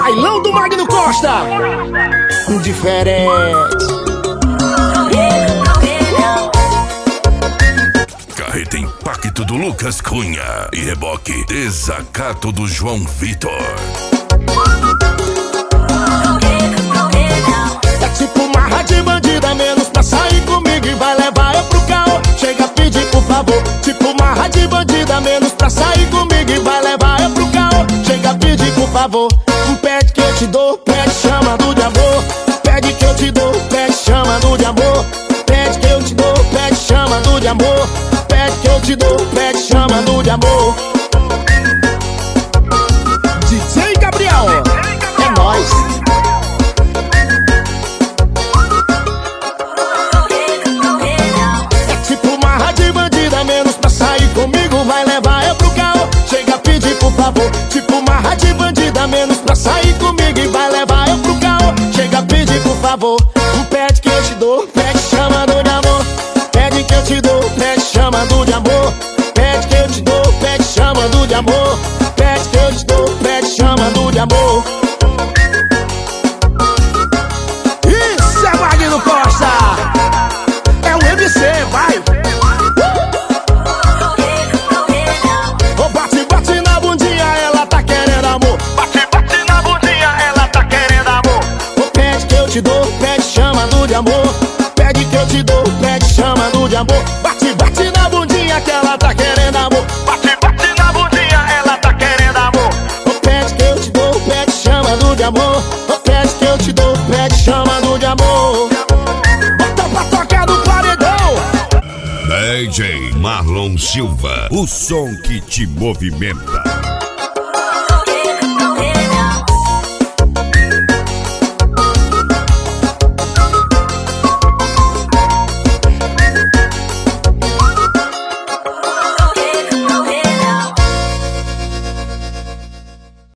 Bailão do Magno Costa. Diferente. Carreta Impacto do Lucas Cunha e reboque Desacato do João Vitor. É tipo marra de bandida, menos pra sair comigo e vai levar eu pro caô. Chega a pedir por favor. Tipo marra de bandida, menos pra sair comigo e vai levar eu pro caô. Chega a pedir por favor. Pede que eu te dou, pede chamando de amor. Pede que eu te dou, pede chamando de amor. Pede que eu te dou, pede chamando de amor. Pede que eu te dou, pede chamando de amor. DJ Gabriel, é nóis. É tipo marra de bandida, menos pra sair comigo vai levar eu pro caô. Chega a pedir por favor. Tipo marra de bandida, menos pra sair comigo e vai levar eu pro caô. Chega a pedir por favor. Pede que eu te dou, pede chamando de amor. Pede que eu te dou, pede chamando de amor. Pede que eu te dou, pede chamando de amor. Pede que eu te dou, pede chamando de amor. Isso é Magno Costa. É o MC, vai. Ô, bate, bate na bundinha, ela tá querendo amor. Bate, bate na bundinha, ela tá querendo amor. Ô, pede que eu te dou, pede chamando de amor. Pede que eu te dou, pede chamando de amor. Bate, bate na bundinha que ela tá querendo amor. Bate, bate na bundinha, ela tá querendo amor. Ô, pede que eu te dou, pede chamando de amor. Ô, pede que eu te dou, pede chamando de amor. Bota pra tocar no paredão. DJ Marlon Silva, o som que te movimenta.